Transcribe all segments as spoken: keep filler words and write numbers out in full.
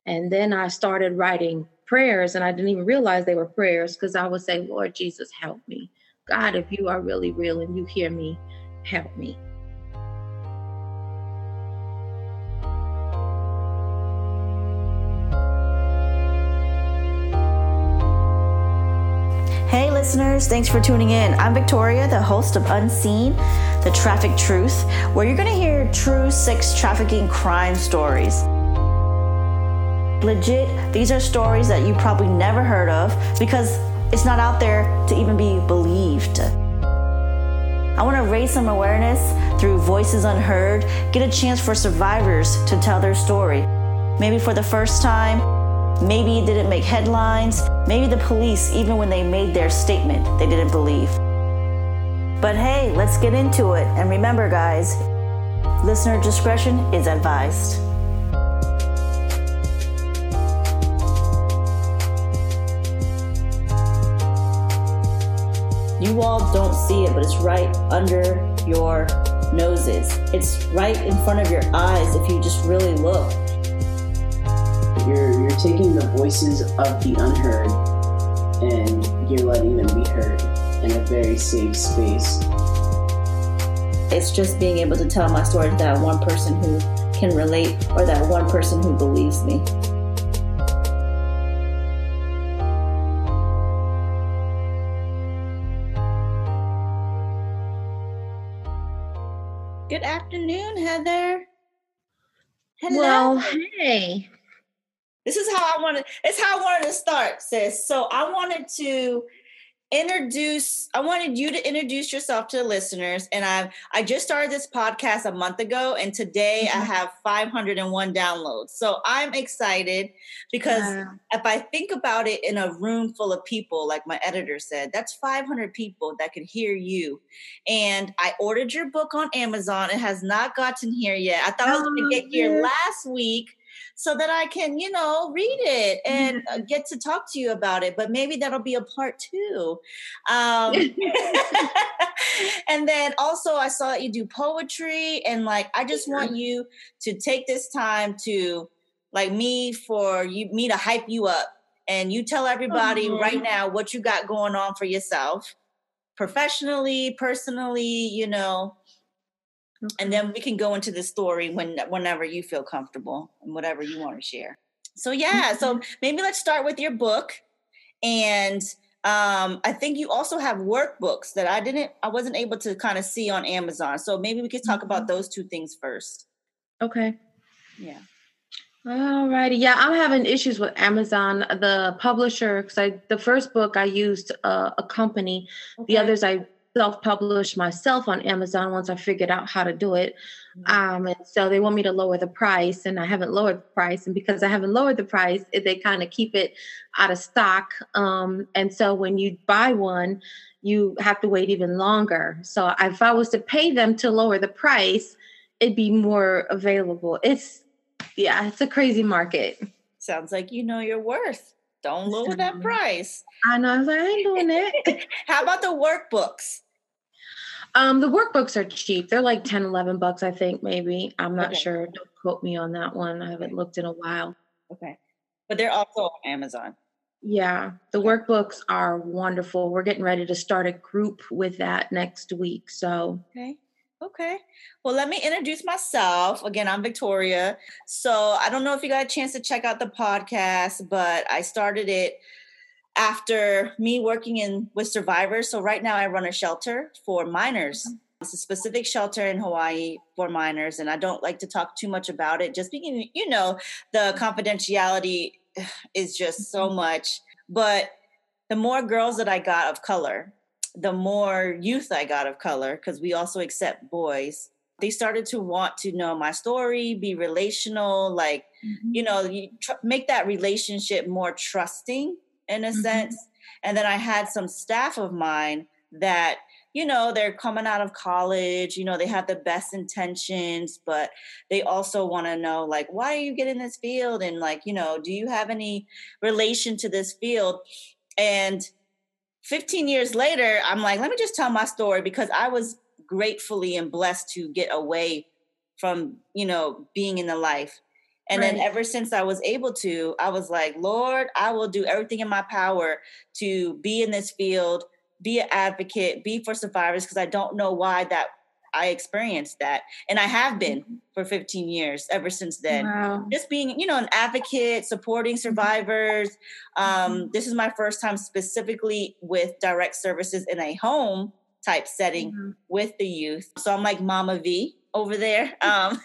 And then I started writing prayers, and I didn't even realize they were prayers, because I would say, Lord Jesus, help me. God, if you are really real and you hear me, help me. Hey listeners, thanks for tuning in. I'm Victoria, the host of Unseen, the Traffic Truth, where you're going to hear true sex trafficking crime stories. Legit, these are stories that you probably never heard of because it's not out there to even be believed. I want to raise some awareness through Voices Unheard, get a chance for survivors to tell their story. Maybe for the first time, maybe it didn't make headlines. Maybe the police, even when they made their statement, they didn't believe. But hey, let's get into it. And remember, guys, listener discretion is advised. You all don't see it, but it's right under your noses. It's right in front of your eyes if you just really look. You're, you're taking the voices of the unheard and you're letting them be heard in a very safe space. It's just being able to tell my story to that one person who can relate or that one person who believes me. Good afternoon, Heather. Hello. Well, hey. This is how I wanted. It's how I wanted to start, sis. So I wanted to introduce. I wanted you to introduce yourself to the listeners, and I I just started this podcast a month ago, and today mm-hmm. I have five hundred one downloads. So I'm excited because wow. if I think about it, in a room full of people, like my editor said, that's five hundred people that could hear you. And I ordered your book on Amazon. It has not gotten here yet. I thought oh, I was going to get here yeah. last week, so that I can, you know, read it and uh, get to talk to you about it. But maybe that'll be a part two. Um, and then also I saw that you do poetry, and like, I just want you to take this time to, like, me for you, me to hype you up, and you tell everybody oh, right now what you got going on for yourself, professionally, personally, you know. Okay. And then we can go into the story when, whenever you feel comfortable and whatever you want to share. So, yeah. So maybe let's start with your book. And um, I think you also have workbooks that I didn't, I wasn't able to kind of see on Amazon. So maybe we could talk about those two things first. Okay. Yeah. All righty. Yeah, I'm having issues with Amazon, the publisher, because I the first book I used uh, a company. Okay. The others I self-published myself on Amazon once I figured out how to do it. Um, and so they want me to lower the price, and I haven't lowered the price. And because I haven't lowered the price, they kind of keep it out of stock. Um, and so when you buy one, you have to wait even longer. So if I was to pay them to lower the price, it'd be more available. It's, yeah, it's a crazy market. Sounds like you know your worth. Don't lower that price. I know. I was like, I ain't doing that. How about the workbooks? Um, the workbooks are cheap. They're like ten, eleven bucks, I think, maybe. I'm not okay. sure. Don't quote me on that one. I haven't okay. looked in a while. Okay. But they're also on Amazon. Yeah. The okay. workbooks are wonderful. We're getting ready to start a group with that next week. So. Okay. Okay. Well, let me introduce myself. Again, I'm Victoria. So I don't know if you got a chance to check out the podcast, but I started it after me working in with survivors. So right now I run a shelter for minors. Mm-hmm. It's a specific shelter in Hawaii for minors. And I don't like to talk too much about it. Just because, you know, the confidentiality is just so much. But the more girls that I got of color, the more youth I got of color, because we also accept boys, they started to want to know my story, be relational, like, mm-hmm. you know, you tr- make that relationship more trusting in a mm-hmm. sense. And then I had some staff of mine that, you know, they're coming out of college, you know, they have the best intentions, but they also want to know, like, why are you getting this field? And like, you know, do you have any relation to this field? And fifteen years later, I'm like, let me just tell my story, because I was gratefully and blessed to get away from, you know, being in the life. And Right. then ever since I was able to, I was like, Lord, I will do everything in my power to be in this field, be an advocate, be for survivors, because I don't know why that I experienced that. And I have been for fifteen years ever since then. Wow. Just being, you know, an advocate, supporting survivors. Um, this is my first time specifically with direct services in a home type setting Mhm. with the youth. So I'm like Mama V over there. Um,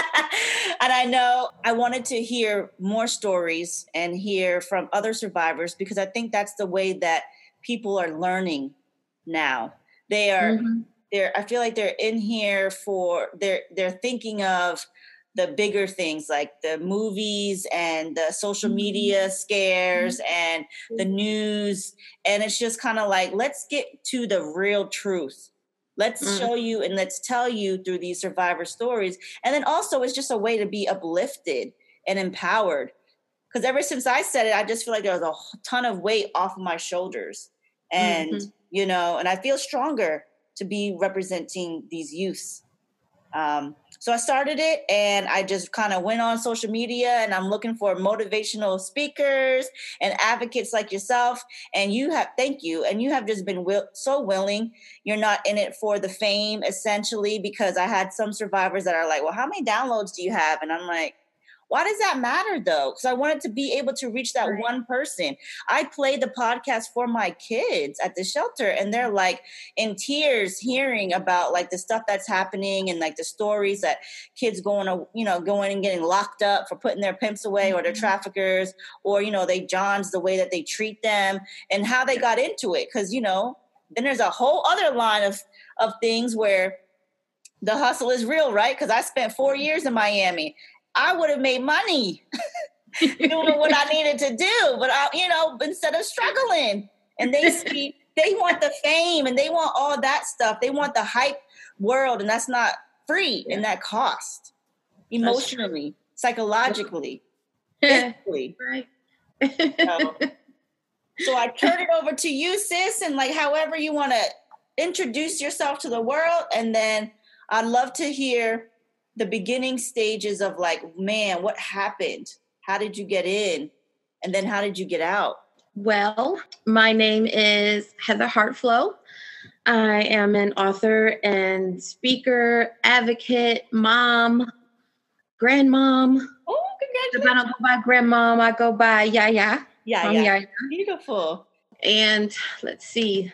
and I know I wanted to hear more stories and hear from other survivors, because I think that's the way that people are learning now. They are Mhm. they're I feel like they're in here for they're they're thinking of the bigger things like the movies and the social Mhm. media scares and the news. And it's just kind of like, let's get to the real truth. Let's Mm. show you and let's tell you through these survivor stories. And then also it's just a way to be uplifted and empowered. Because ever since I said it, I just feel like there was a ton of weight off of my shoulders. And, Mhm. you know, and I feel stronger to be representing these youths. Um, so I started it, and I just kind of went on social media, and I'm looking for motivational speakers and advocates like yourself. And you have, thank you. And you have just been will, so willing. You're not in it for the fame, essentially, because I had some survivors that are like, well, how many downloads do you have? And I'm like, why does that matter though? Because I wanted to be able to reach that Right. one person. I played the podcast for my kids at the shelter, and they're like in tears hearing about like the stuff that's happening and like the stories that kids going to, you know, going and getting locked up for putting their pimps away, or their traffickers, or, you know, they Johns, the way that they treat them and how they got into it. Because, you know, then there's a whole other line of, of things where the hustle is real, right? Because I spent four years in Miami. I would have made money doing what I needed to do, but I, you know, instead of struggling. And they see, they want the fame and they want all that stuff. They want the hype world, and that's not free, Yeah. and that cost emotionally, psychologically, Yeah. physically. Right. So, so I turn it over to you, sis, and like however you want to introduce yourself to the world, and then I'd love to hear the beginning stages of like, man, what happened? How did you get in? And then how did you get out? Well, my name is Heather Hartflow. I am an author and speaker, advocate, mom, grandmom. Oh, If I don't go by grandmom, I go by Yaya. Yeah, Mom yeah. Yaya. Beautiful. And let's see.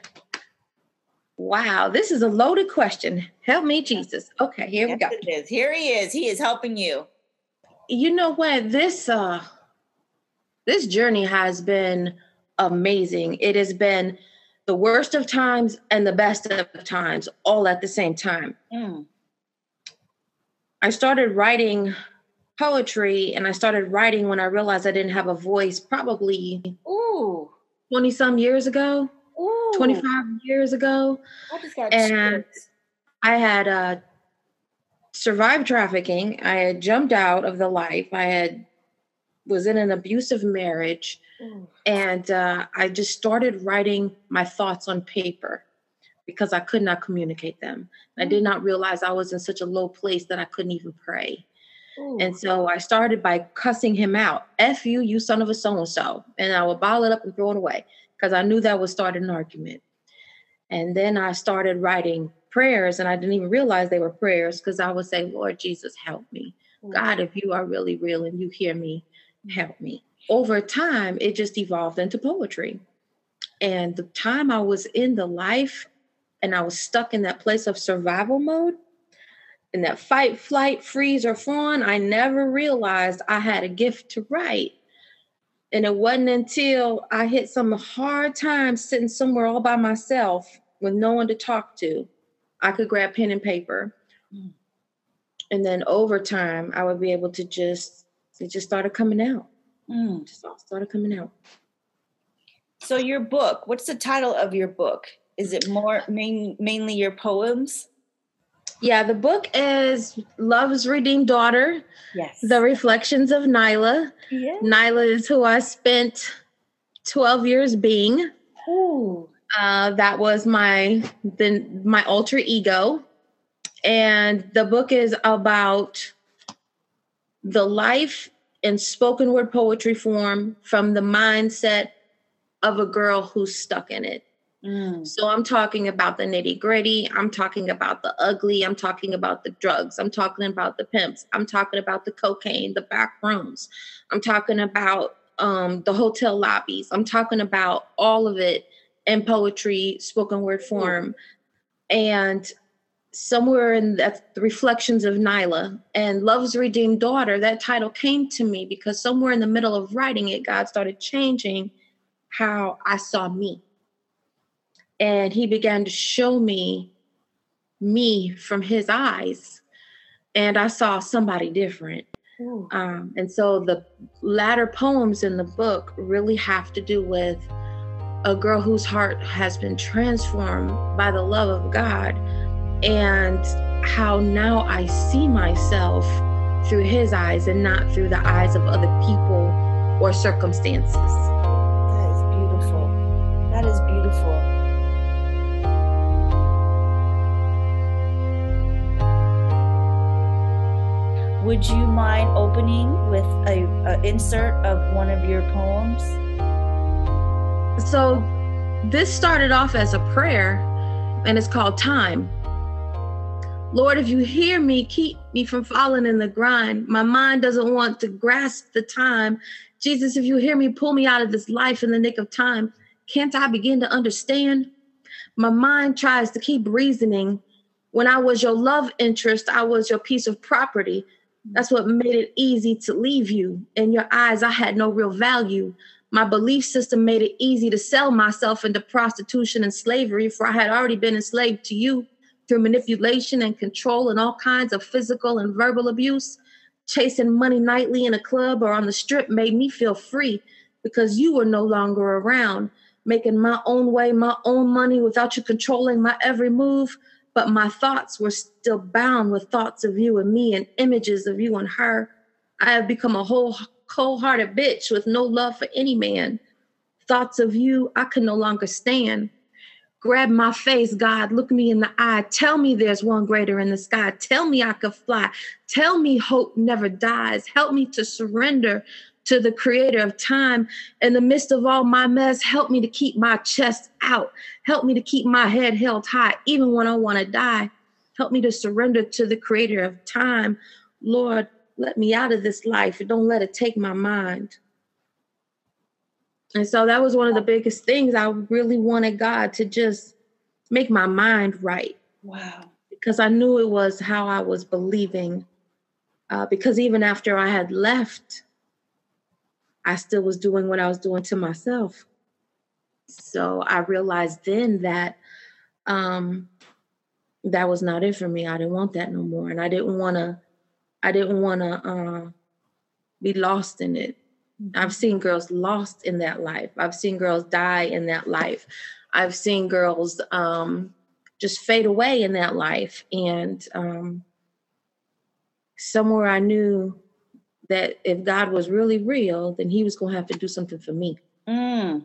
Wow, this is a loaded question. Help me, Jesus. Okay, here Yes, we go. it is. Here he is. He is helping you. You know what? This uh this journey has been amazing. It has been the worst of times and the best of times all at the same time. Mm. I started writing poetry, and I started writing when I realized I didn't have a voice, probably Ooh. twenty some years ago, Ooh. twenty-five years ago. I just got And chills. I had uh, survived trafficking. I had jumped out of the life. I had was in an abusive marriage, Ooh. and uh, I just started writing my thoughts on paper because I could not communicate them. I did not realize I was in such a low place that I couldn't even pray. Ooh. And so I started by cussing him out. F you, you son of a so-and-so. And I would bottle it up and throw it away because I knew that would start an argument. And then I started writing prayers, and I didn't even realize they were prayers because I would say, Lord Jesus, help me. God, if you are really real and you hear me, help me. Over time, it just evolved into poetry. And the time I was in the life and I was stuck in that place of survival mode, in that fight, flight, freeze, or fawn, I never realized I had a gift to write. And it wasn't until I hit some hard times sitting somewhere all by myself with no one to talk to, I could grab pen and paper. Mm. And then over time, I would be able to just, it just started coming out. Mm. Just all started coming out. So your book, what's the title of your book? Is it more main, mainly your poems? Yeah, the book is Love's Redeemed Daughter, Yes. The Reflections of Nyla. Yeah. Nyla is who I spent twelve years being. Ooh. Uh, that was my the, my alter ego. And the book is about the life in spoken word poetry form from the mindset of a girl who's stuck in it. Mm. So I'm talking about the nitty gritty. I'm talking about the ugly. I'm talking about the drugs. I'm talking about the pimps. I'm talking about the cocaine, the back rooms. I'm talking about um, the hotel lobbies. I'm talking about all of it in poetry, spoken word form. And somewhere in that, the reflections of Nyla and Love's Redeemed Daughter, that title came to me because somewhere in the middle of writing it, God started changing how I saw me. And he began to show me me from his eyes. And I saw somebody different. Um, and so the latter poems in the book really have to do with a girl whose heart has been transformed by the love of God, and how now I see myself through his eyes and not through the eyes of other people or circumstances. That is beautiful. That is beautiful. Would you mind opening with a, a insert of one of your poems? So this started off as a prayer, and it's called Time. Lord, if you hear me, keep me from falling in the grind. My mind doesn't want to grasp the time. Jesus, if you hear me, pull me out of this life in the nick of time. Can't I begin to understand? My mind tries to keep reasoning. When I was your love interest, I was your piece of property. That's what made it easy to leave you. In your eyes, I had no real value. My belief system made it easy to sell myself into prostitution and slavery, for I had already been enslaved to you through manipulation and control and all kinds of physical and verbal abuse. Chasing money nightly in a club or on the strip made me feel free because you were no longer around. Making my own way, my own money without you controlling my every move. But my thoughts were still bound with thoughts of you and me and images of you and her. I have become a whole cold-hearted bitch with no love for any man. Thoughts of you I can no longer stand. Grab my face, God, look me in the eye. Tell me there's one greater in the sky. Tell me I could fly. Tell me hope never dies. Help me to surrender to the creator of time. In the midst of all my mess, help me to keep my chest out. Help me to keep my head held high, even when I want to die. Help me to surrender to the creator of time. Lord, let me out of this life and don't let it take my mind. And so that was one of the biggest things. I really wanted God to just make my mind right. Wow. Because I knew it was how I was believing. Uh, because even after I had left, I still was doing what I was doing to myself. So I realized then that um, that was not it for me. I didn't want that no more. And I didn't want to, I didn't want to uh, be lost in it. Mm-hmm. I've seen girls lost in that life. I've seen girls die in that life. I've seen girls um, just fade away in that life. And um, somewhere I knew that if God was really real, then he was going to have to do something for me. Mm.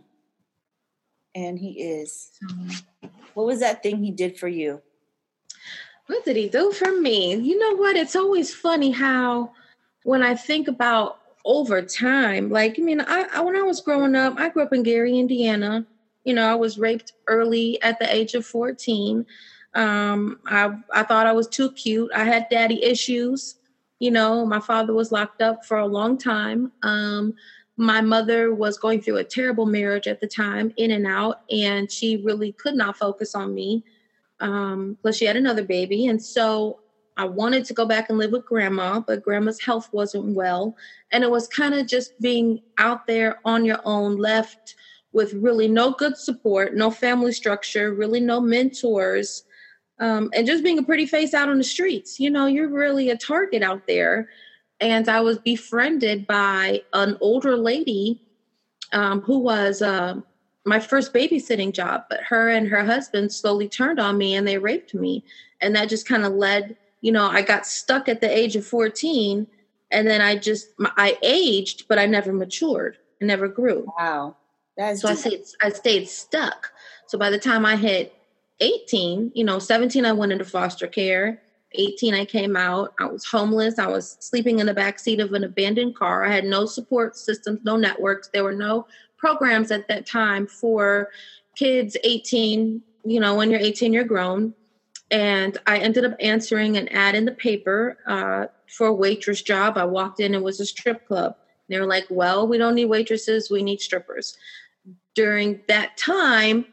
And he is. So, what was that thing he did for you? What did he do for me? You know what? It's always funny how when I think about over time, like, I mean, I, I when I was growing up, I grew up in Gary, Indiana. You know, I was raped early at the age of fourteen. Um, I, I thought I was too cute. I had daddy issues. You know, my father was locked up for a long time. Um, my mother was going through a terrible marriage at the time, in and out, and she really could not focus on me. Um, plus she had another baby. And so I wanted to go back and live with grandma, but grandma's health wasn't well. And it was kind of just being out there on your own, left with really no good support, no family structure, really no mentors. Um, and just being a pretty face out on the streets. You know, you're really a target out there. And I was befriended by an older lady um, who was uh, my first babysitting job. But her and her husband slowly turned on me and they raped me. And that just kind of led, you know, I got stuck at the age of fourteen. And then I just, I aged, but I never matured. I never grew. Wow. That's so I stayed, I stayed stuck. So by the time I hit eighteen, you know, seventeen, I went into foster care. eighteen, I came out. I was homeless. I was sleeping in the backseat of an abandoned car. I had no support systems, no networks. There were no programs at that time for kids eighteen. You know, when you're eighteen, you're grown. And I ended up answering an ad in the paper uh, for a waitress job. I walked in, it was a strip club. They were like, well, we don't need waitresses, we need strippers. During that time,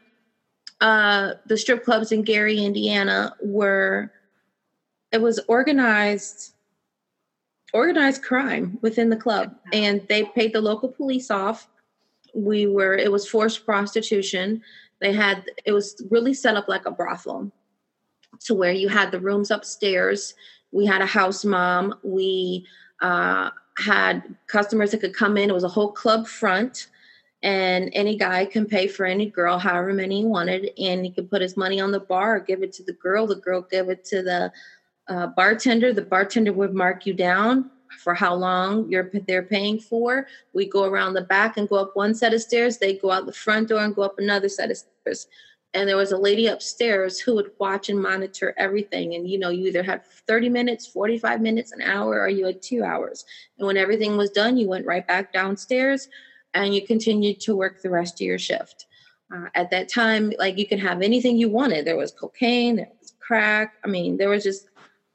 uh, the strip clubs in Gary, Indiana were, it was organized, organized crime within the club. And they paid the local police off. We were, it was forced prostitution. They had, it was really set up like a brothel, to where you had the rooms upstairs. We had a house mom. We uh, had customers that could come in. It was a whole club front, and any guy can pay for any girl, however many he wanted, and he could put his money on the bar or give it to the girl. The girl give it to the uh, bartender. The bartender would mark you down for how long you're they're paying for. We go around the back and go up one set of stairs. They go out the front door and go up another set of stairs. And there was a lady upstairs who would watch and monitor everything. And, you know, you either had thirty minutes, forty-five minutes, an hour, or you had two hours. And when everything was done, you went right back downstairs and you continued to work the rest of your shift. Uh, at that time, like, you could have anything you wanted. There was cocaine, there was crack. I mean, there was just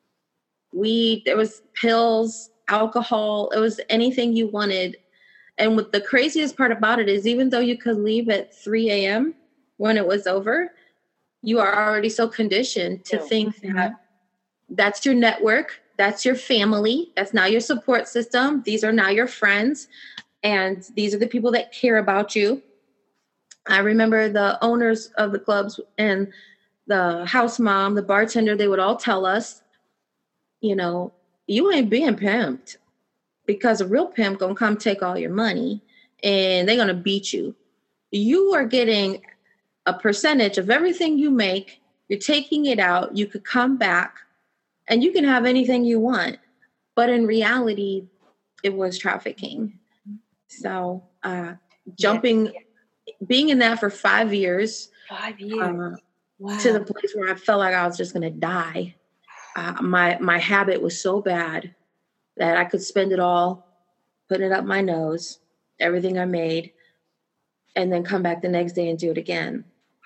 weed, there was pills, alcohol. It was anything you wanted. And what the craziest part about it is, even though you could leave at three a.m., when it was over, you are already so conditioned to think that that's your network, that's your family, that's now your support system. These are now your friends, and these are the people that care about you. I remember the owners of the clubs and the house mom, the bartender, they would all tell us, you know, you ain't being pimped, because a real pimp gonna come take all your money and they're gonna beat you. You are getting a percentage of everything you make. You're taking it out. You could come back and you can have anything you want. But in reality, it was trafficking. So uh, jumping, yeah. being in that for five years, five years, uh, wow. to the place where I felt like I was just going to die. Uh, my, my habit was so bad that I could spend it all, putting it up my nose, everything I made, and then come back the next day and do it again.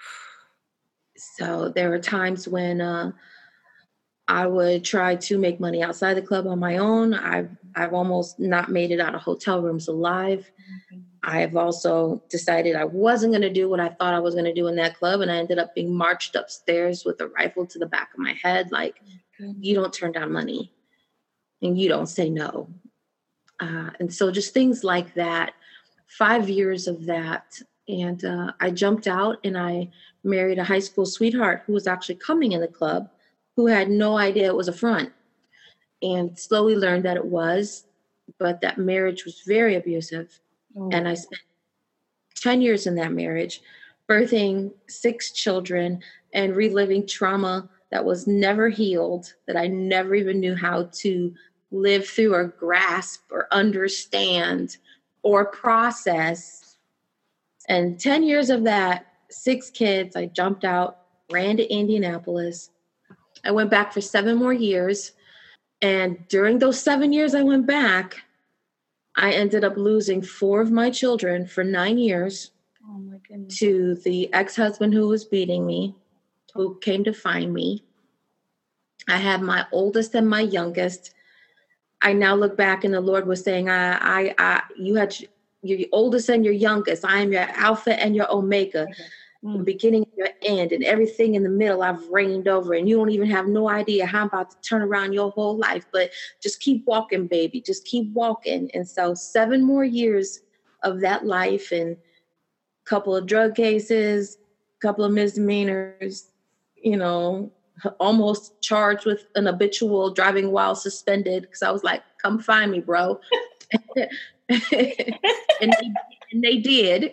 So there were times when uh, I would try to make money outside the club on my own. I've, I've almost not made it out of hotel rooms alive. Mm-hmm. I've also decided I wasn't going to do what I thought I was going to do in that club, and I ended up being marched upstairs with a rifle to the back of my head. Like, mm-hmm. you don't turn down money, and you don't say no. Uh, and so just things like that, five years of that. And uh, I jumped out and I married a high school sweetheart who was actually coming in the club, who had no idea it was a front, and slowly learned that it was, but that marriage was very abusive. Oh. And I spent ten years in that marriage, birthing six children and reliving trauma that was never healed, that I never even knew how to live through or grasp or understand or process. And ten years of that, six kids, I jumped out, ran to Indianapolis. I went back for seven more years. And during those seven years I went back, I ended up losing four of my children for nine years oh my goodness. to the ex-husband who was beating me, who came to find me. I had my oldest and my youngest. I now look back and the Lord was saying, I, I, I you had your oldest and your youngest. I am your Alpha and your Omega, okay. mm. the beginning and your end, and everything in the middle I've reigned over. And you don't even have no idea how I'm about to turn around your whole life. But just keep walking, baby. Just keep walking. And so seven more years of that life, and a couple of drug cases, a couple of misdemeanors, you know, almost charged with an habitual driving while suspended, because I was like, come find me, bro. and, they, and they did.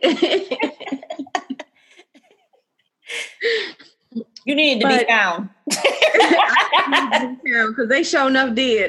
You needed to but, be found. Because they sure enough did.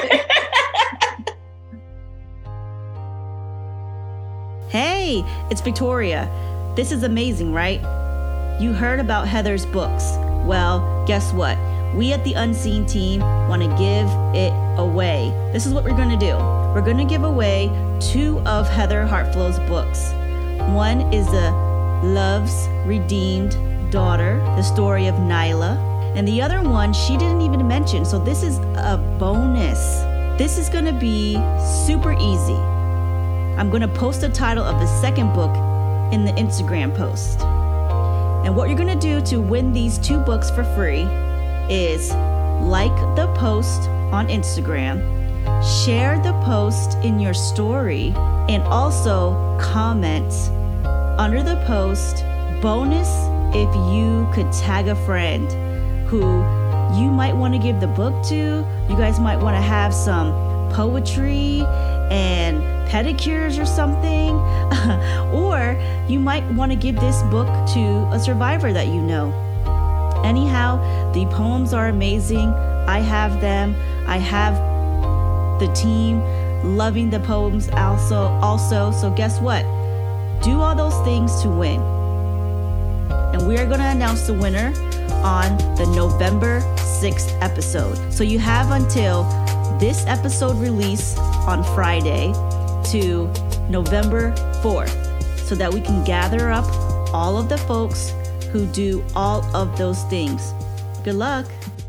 Hey, it's Victoria. This is amazing, right? You heard about Heather's books. Well, guess what? we at the Unseen team want to give it away. This is what we're going to do. We're going to give away two of Heather Heartflow's books. One is the Love's Redeemed Daughter, the story of Nyla. And the other one, she didn't even mention. So this is a bonus. This is going to be super easy. I'm going to post the title of the second book in the Instagram post. And what you're going to do to win these two books for free is like the post on Instagram, share the post in your story, and also comment under the post, bonus if you could tag a friend who you might want to give the book to. You guys might want to have some poetry and pedicures or something. Or you might want to give this book to a survivor that you know. Anyhow, the poems are amazing. I have them. I have the team loving the poems also. Also, so guess what? Do all those things to win. And we are going to announce the winner on the November sixth episode. So you have until this episode release on Friday to November fourth so that we can gather up all of the folks who do all of those things. Good luck.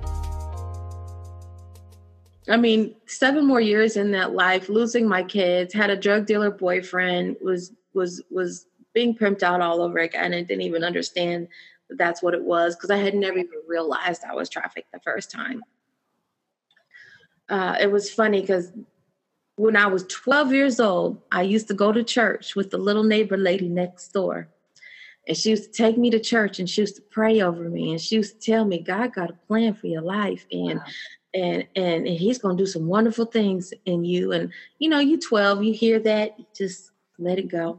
I mean, seven more years in that life, losing my kids, had a drug dealer boyfriend, was was was being pimped out all over again, and didn't even understand that that's what it was, because I had never even realized I was trafficked the first time. Uh, it was funny because when I was twelve years old, I used to go to church with the little neighbor lady next door. And she used to take me to church, and she used to pray over me. And she used to tell me, God got a plan for your life. And wow. and, and and he's going to do some wonderful things in you. And, you know, you twelve, you hear that, you just let it go.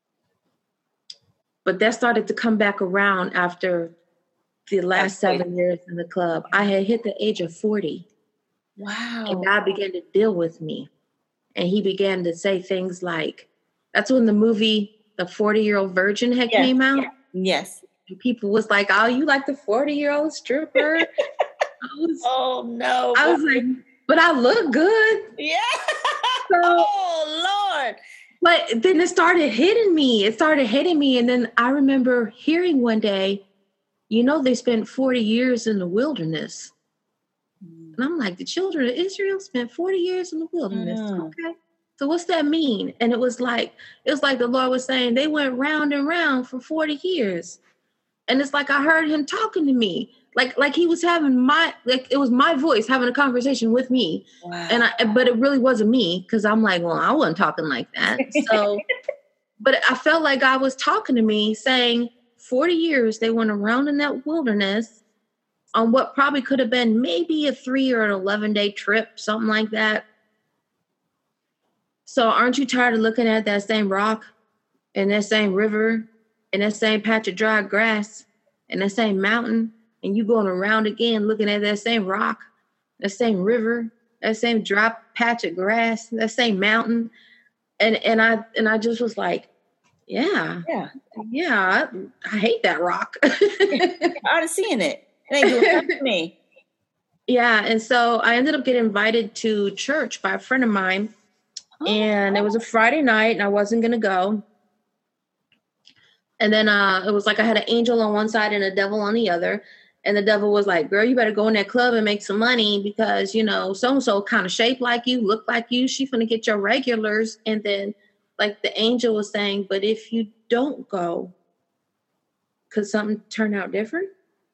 But that started to come back around after the last That's seven great. years in the club. I had hit the age of forty. Wow. And God began to deal with me. And he began to say things like, that's when the movie The forty-Year-Old Virgin had yes, came out. Yes. And people was like, oh, you like the forty-year-old stripper? I was, oh, no. I was like, but I look good. Yeah. So, oh, Lord. But then it started hitting me. It started hitting me. And then I remember hearing one day, you know, they spent forty years in the wilderness. Mm. And I'm like, the children of Israel spent forty years in the wilderness. Mm. Okay. So what's that mean? And it was like, it was like the Lord was saying, they went round and round for forty years. And it's like I heard him talking to me. Like, like he was having my, like it was my voice having a conversation with me. Wow. And I, but it really wasn't me, because I'm like, well, I wasn't talking like that. So, but I felt like God was talking to me saying forty years they went around in that wilderness on what probably could have been maybe a three or an eleven day trip, something like that. So aren't you tired of looking at that same rock and that same river and that same patch of dry grass and that same mountain, and you going around again looking at that same rock, that same river, that same dry patch of grass, that same mountain? And and I and I just was like, yeah, yeah, yeah, I, I hate that rock. I'm seeing it. It ain't doing nothing to me. Yeah, and so I ended up getting invited to church by a friend of mine. And it was a Friday night, and I wasn't going to go. And then uh, it was like I had an angel on one side and a devil on the other. And the devil was like, girl, you better go in that club and make some money because, you know, so-and-so kind of shaped like you, look like you. She's going to get your regulars. And then, like, the angel was saying, but if you don't go, could something turn out different?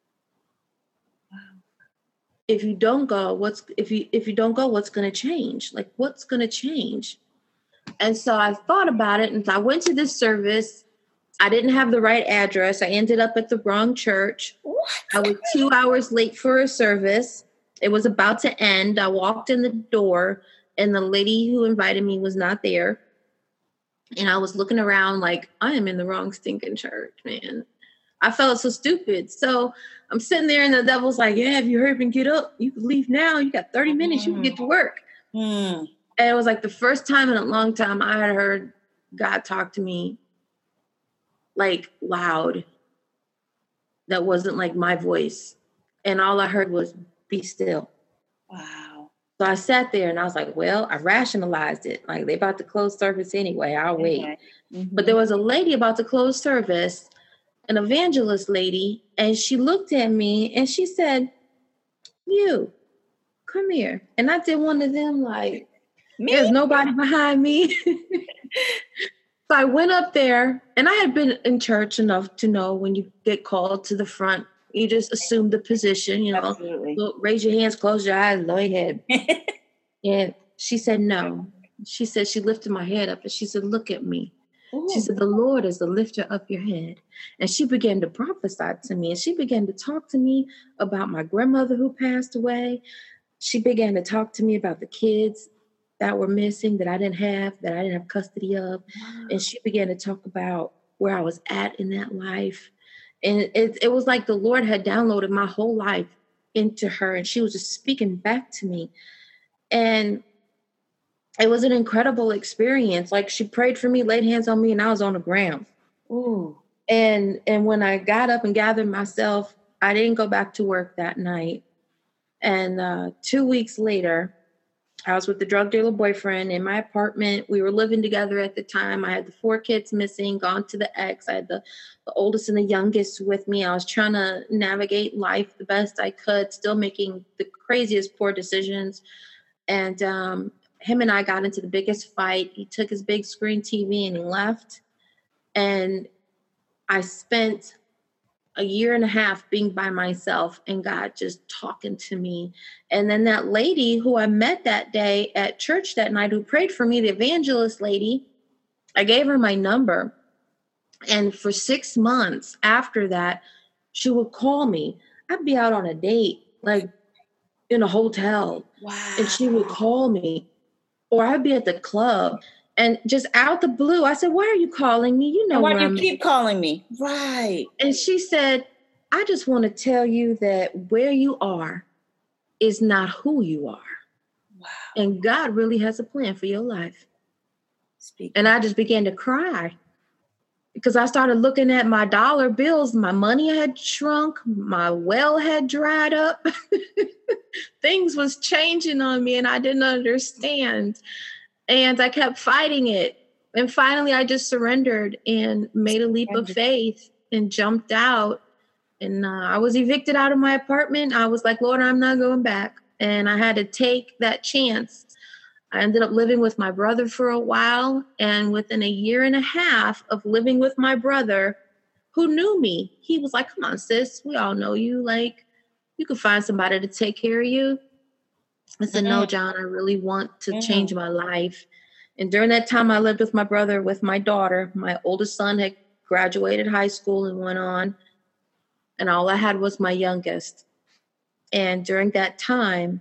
If you don't go, what's if you if you don't go, what's going to change? Like, what's going to change? And so I thought about it, and so I went to this service. I didn't have the right address. I ended up at the wrong church. What? I was two hours late for a service. It was about to end. I walked in the door, and the lady who invited me was not there. And I was looking around like, I am in the wrong stinking church, man. I felt so stupid. So I'm sitting there, and the devil's like, yeah, if you hurry up and get up, you can leave now. You got thirty minutes. You can get to work. Mm. And it was like the first time in a long time I had heard God talk to me like loud. That wasn't like my voice. And all I heard was, be still. Wow. So I sat there and I was like, well, I rationalized it. Like, they about to close service anyway. I'll wait. Okay. Mm-hmm. But there was a lady about to close service, an evangelist lady, and she looked at me and she said, you, come here. And I did one of them like, me? There's nobody behind me. So I went up there, and I had been in church enough to know when you get called to the front, you just assume the position, you know. Absolutely. Look, raise your hands, close your eyes, lower your head. And she said, no. She said, she lifted my head up, and she said, look at me. Ooh. She said, the Lord is the lifter of your head. And she began to prophesy to me, and she began to talk to me about my grandmother who passed away. She began to talk to me about the kids that were missing, that I didn't have, that I didn't have custody of. Wow. And she began to talk about where I was at in that life. And it, it was like the Lord had downloaded my whole life into her, and she was just speaking back to me. And it was an incredible experience. Like, she prayed for me, laid hands on me, and I was on the ground. Ooh. And, and when I got up and gathered myself, I didn't go back to work that night. And uh, two weeks later, I was with the drug dealer boyfriend in my apartment. We were living together at the time. I had the four kids missing, gone to the ex. I had the, the oldest and the youngest with me. I was trying to navigate life the best I could, still making the craziest poor decisions. And um, him and I got into the biggest fight. He took his big screen T V and he left. And I spent a year and a half being by myself and God just talking to me. And then that lady who I met that day at church that night, who prayed for me, the evangelist lady, I gave her my number. And for six months after that, she would call me. I'd be out on a date, like in a hotel. Wow. And she would call me, or I'd be at the club. And just out the blue, I said, why are you calling me? You know, and why where do you I'm keep at. Calling me? Right. And she said, I just want to tell you that where you are is not who you are. Wow. And God really has a plan for your life. Speak. And I just began to cry because I started looking at my dollar bills. My money had shrunk. My well had dried up. Things was changing on me and I didn't understand. And I kept fighting it. And finally, I just surrendered and made a leap of faith and jumped out. And uh, I was evicted out of my apartment. I was like, Lord, I'm not going back. And I had to take that chance. I ended up living with my brother for a while. And within a year and a half of living with my brother, who knew me, he was like, come on, sis, we all know you. Like, you could find somebody to take care of you. I said, mm-hmm. no, John, I really want to mm-hmm. change my life. And during that time, I lived with my brother, with my daughter. My oldest son had graduated high school and went on. And all I had was my youngest. And during that time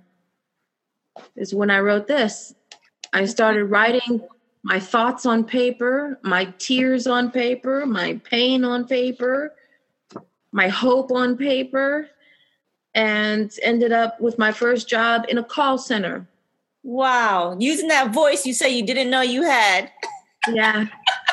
is when I wrote this. I started writing my thoughts on paper, my tears on paper, my pain on paper, my hope on paper. And ended up with my first job in a call center. Wow. Using that voice you say you didn't know you had. Yeah.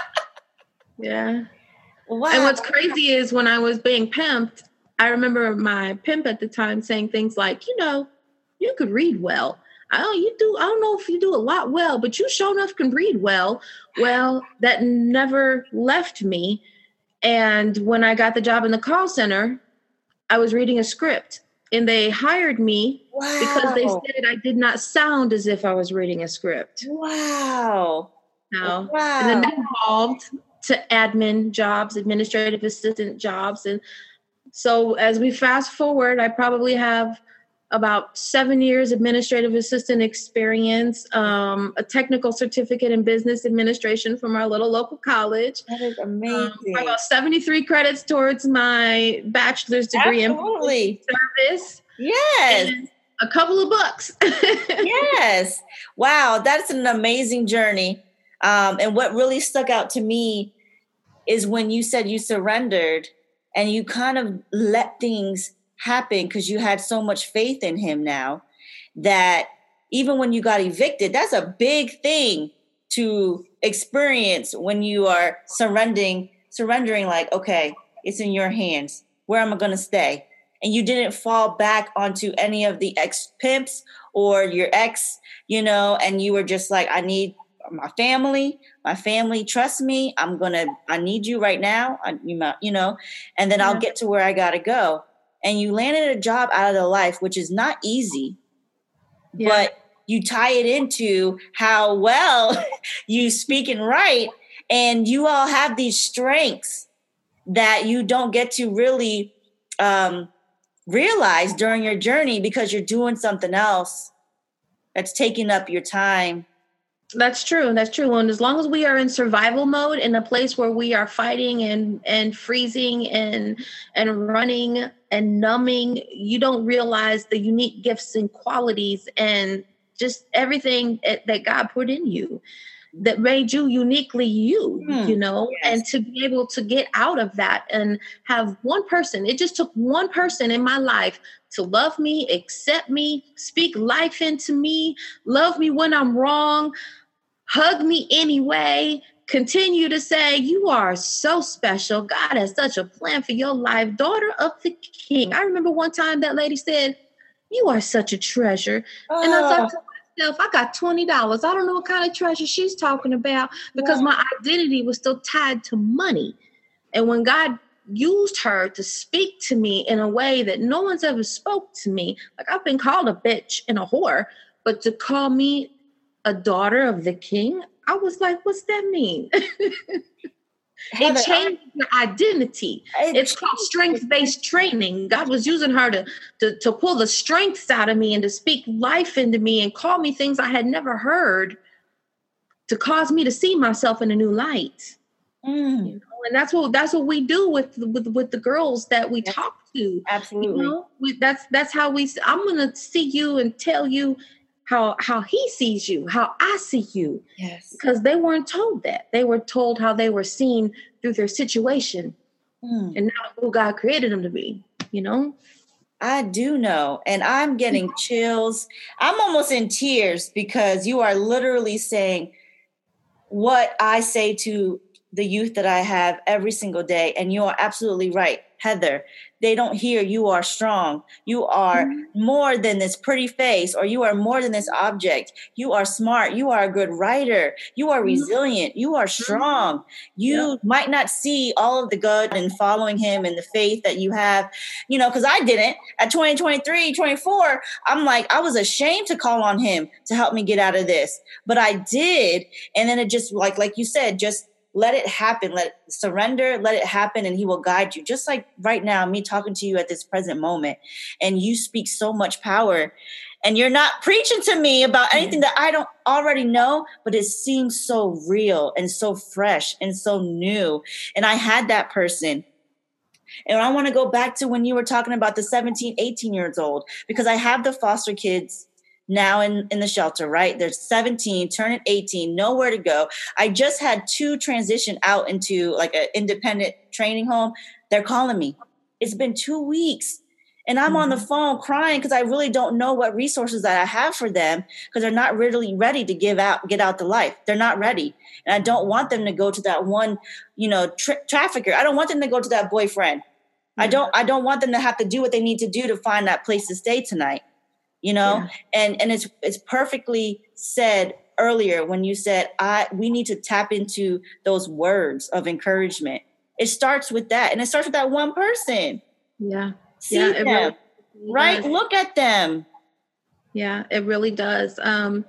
Yeah. Wow. And what's crazy is when I was being pimped, I remember my pimp at the time saying things like, you know, you could read well. I don't, you do, I don't know if you do a lot well, but you sure enough can read well. Well, that never left me. And when I got the job in the call center, I was reading a script. And they hired me wow. because they said I did not sound as if I was reading a script. Wow. No. Wow. And then that evolved to admin jobs, administrative assistant jobs. And so as we fast forward, I probably have about seven years administrative assistant experience, um, a technical certificate in business administration from our little local college. That is amazing. Um, about seventy-three credits towards my bachelor's degree Absolutely. in service. Yes. And a couple of books. Yes. Wow. That's an amazing journey. Um, and what really stuck out to me is when you said you surrendered and you kind of let things happen because you had so much faith in him now that even when you got evicted, that's a big thing to experience when you are surrendering, surrendering like, okay, it's in your hands. Where am I going to stay? and you didn't fall back onto any of the ex pimps or your ex, you know, and you were just like, I need my family, my family, trust me, I'm going to, I need you right now, I, you know, and then yeah. I'll get to where I got to go. And you landed a job out of the life, which is not easy, yeah. but you tie it into how well you speak and write, and you all have these strengths that you don't get to really um, realize during your journey because you're doing something else that's taking up your time. That's true. That's true. And as long as we are in survival mode, in a place where we are fighting and, and freezing and and running and numbing, you don't realize the unique gifts and qualities and just everything that God put in you that made you uniquely you, hmm. you know, yes. and to be able to get out of that and have one person, it just took one person in my life to love me, accept me, speak life into me, love me when I'm wrong, hug me anyway, continue to say, you are so special. God has such a plan for your life, daughter of the King. I remember one time that lady said, you are such a treasure. Oh. And I thought to myself, I got twenty dollars. I don't know what kind of treasure she's talking about because yeah. my identity was still tied to money. And when God used her to speak to me in a way that no one's ever spoke to me, like I've been called a bitch and a whore, but to call me a daughter of the King, I was like, what's that mean? It changed your identity. It's called strength-based training. God was using her to, to, to pull the strengths out of me and to speak life into me and call me things I had never heard to cause me to see myself in a new light. Mm. You know? And that's what that's what we do with with, with the girls that we yes. talk to. Absolutely. You know? we, that's that's how we. I'm gonna see you and tell you how how he sees you, how I see you. Yes. Because they weren't told that. They were told how they were seen through their situation mm. and not who God created them to be, you know? I do know. And I'm getting chills. I'm almost in tears because you are literally saying what I say to the youth that I have every single day. And you are absolutely right, Heather. They don't hear you are strong. You are mm-hmm. more than this pretty face, or you are more than this object. You are smart. You are a good writer. You are resilient. You are strong. You yeah. might not see all of the good in following him and the faith that you have, you know, because I didn't. At twenty, twenty-three, twenty-four, I'm like, I was ashamed to call on him to help me get out of this. But I did. And then it just, like, like you said, just let it happen. Let it surrender, let it happen, and he will guide you. Just like right now, me talking to you at this present moment, and you speak so much power, and you're not preaching to me about anything that I don't already know, but it seems so real and so fresh and so new. And I had that person. And I want to go back to when you were talking about the seventeen, eighteen years old, because I have the foster kids now in, in the shelter, right? They're seventeen, turning eighteen, nowhere to go. I just had two transition out into like an independent training home. They're calling me. It's been two weeks. And I'm mm-hmm. on the phone crying because I really don't know what resources that I have for them because they're not really ready to give out, get out the life. They're not ready. And I don't want them to go to that one, you know, tra- trafficker. I don't want them to go to that boyfriend. Mm-hmm. I don't, I don't want them to have to do what they need to do to find that place to stay tonight. You know, yeah. and, and it's it's perfectly said earlier when you said, I we need to tap into those words of encouragement. It starts with that. And it starts with that one person. Yeah. See yeah, them, it really, right? Does. Look at them. Yeah, it really does. Um,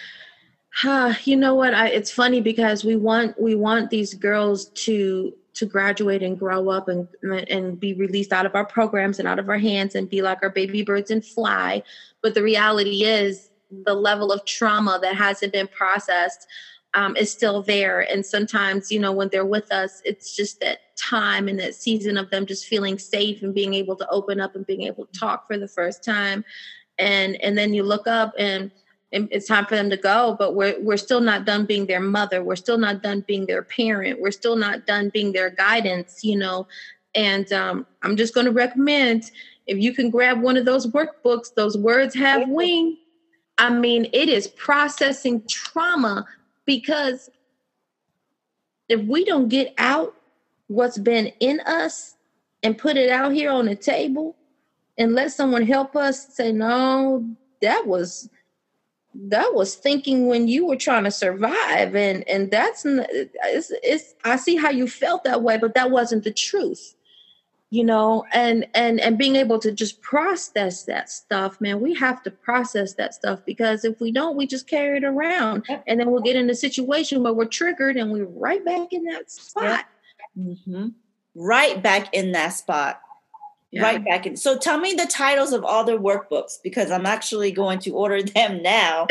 huh, you know what? I, it's funny because we want we want these girls to to graduate and grow up and and be released out of our programs and out of our hands and be like our baby birds and fly. But the reality is the level of trauma that hasn't been processed um, is still there. And sometimes, you know, when they're with us, it's just that time and that season of them just feeling safe and being able to open up and being able to talk for the first time. And and then you look up and it's time for them to go, but we're we're still not done being their mother. We're still not done being their parent. We're still not done being their guidance, you know. And um, I'm just going to recommend, if you can grab one of those workbooks, those words have wing. I mean, it is processing trauma, because if we don't get out what's been in us and put it out here on the table, and let someone help us say, no, that was that was thinking when you were trying to survive, and and that's it's, it's I see how you felt that way, but that wasn't the truth, you know. And and and being able to just process that stuff, man, we have to process that stuff, because if we don't, we just carry it around, and then we'll get in a situation where we're triggered and we're right back in that spot. Mm-hmm. Right back in that spot. Yeah. Right back in. So tell me the titles of all the workbooks, because I'm actually going to order them now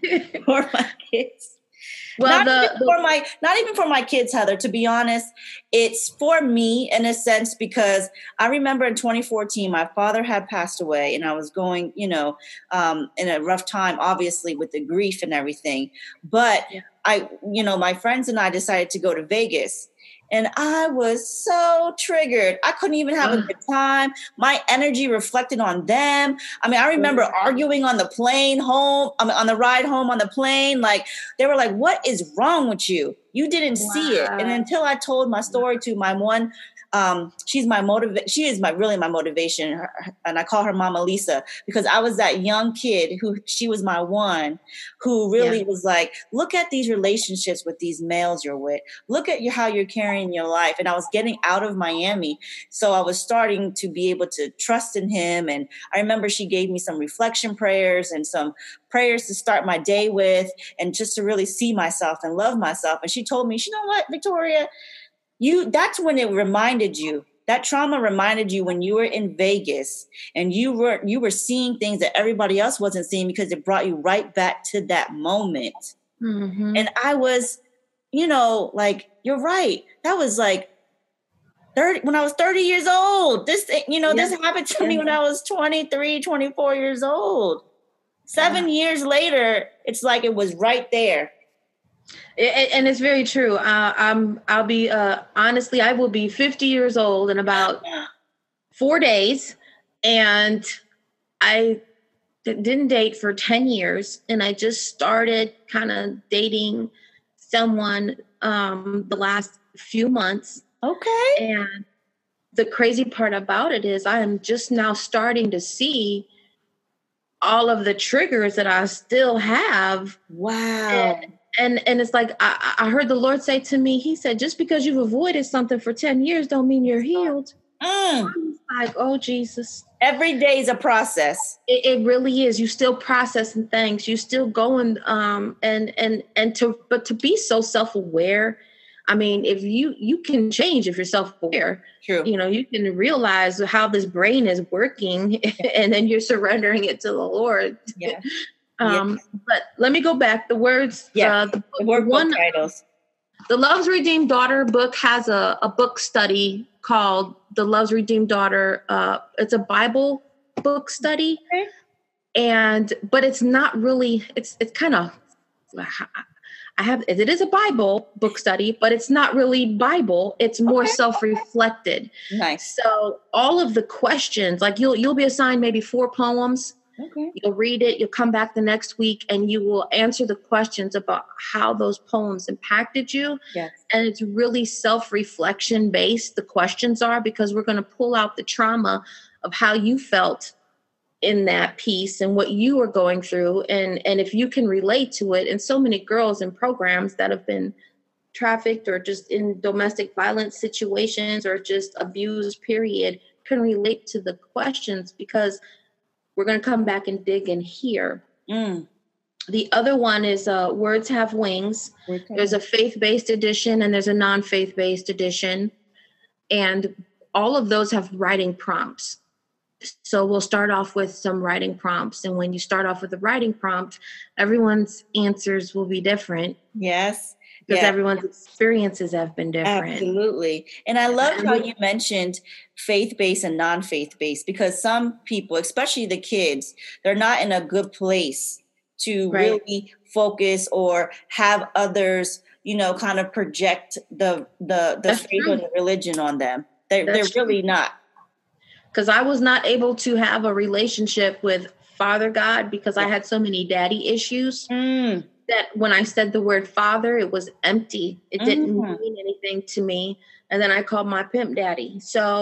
for my kids. Well, not, the, even for my, not even for my kids, Heather, to be honest. It's for me in a sense, because I remember in twenty fourteen, my father had passed away, and I was going, you know, um, in a rough time, obviously, with the grief and everything. But yeah. I, you know, my friends and I decided to go to Vegas. And I was so triggered. I couldn't even have a good time. My energy reflected on them. I mean, I remember arguing on the plane home, I mean, on the ride home on the plane. Like, they were like, what is wrong with you? You didn't wow. see it. And until I told my story to my one, um, she's my motivation. She is my really my motivation. Her, and I call her Mama Lisa, because I was that young kid who she was my one who really yeah. was like, look at these relationships with these males you're with. Look at your, how you're carrying your life. And I was getting out of Miami. So I was starting to be able to trust in him. And I remember she gave me some reflection prayers and some prayers to start my day with, and just to really see myself and love myself. And she told me, you know what, Victoria, You, that's when it reminded you, that trauma reminded you when you were in Vegas and you were, you were seeing things that everybody else wasn't seeing, because it brought you right back to that moment. Mm-hmm. And I was, you know, like, you're right. That was like thirty, when I was thirty years old. This, you know, yeah. this happened to yeah. me when I was twenty-three, twenty-four years old. Seven yeah. years later, it's like it was right there. It, and it's very true. Uh, I'm, I'll be, uh, honestly, I will be fifty years old in about four days. And I d- didn't date for ten years. And I just started kind of dating someone um, the last few months. Okay. And the crazy part about it is I am just now starting to see all of the triggers that I still have. Wow. And, And and it's like, I, I heard the Lord say to me, he said, just because you've avoided something for ten years don't mean you're healed. Mm. I'm like, oh, Jesus. Every day is a process. It, it really is. You still processing things. You still going um, and and and to but to be so self-aware. I mean, if you you can change if you're self-aware. True. You know, you can realize how this brain is working, and then you're surrendering it to the Lord. Yeah. Um, yes. But let me go back. The words, yeah, uh, the, the word one, titles. The Love's Redeemed Daughter book has a, a book study called The Love's Redeemed Daughter. Uh, it's a Bible book study. Okay. And, but it's not really, it's, it's kind of, I have, it is a Bible book study, but it's not really Bible. It's more okay. self-reflected. Nice. So all of the questions, like you'll, you'll be assigned maybe four poems. Okay. You'll read it, you'll come back the next week, and you will answer the questions about how those poems impacted you. Yes. And it's really self-reflection based, the questions are, because we're going to pull out the trauma of how you felt in that piece and what you were going through. And, and if you can relate to it, and so many girls in programs that have been trafficked or just in domestic violence situations or just abused, period, can relate to the questions, because we're going to come back and dig in here. Mm. The other one is uh, Words Have Wings. Okay. There's a faith-based edition and there's a non-faith-based edition. And all of those have writing prompts. So we'll start off with some writing prompts. And when you start off with a writing prompt, everyone's answers will be different. Yes. Because yeah. everyone's experiences have been different. Absolutely. And I love how you mentioned faith-based and non-faith-based, because some people, especially the kids, they're not in a good place to right. really focus or have others, you know, kind of project the the, the faith true. or the religion on them. They, they're true. really not. Because I was not able to have a relationship with Father God because I had so many daddy issues. Mm. That when I said the word father, it was empty. It didn't mm-hmm. mean anything to me. And then I called my pimp daddy. So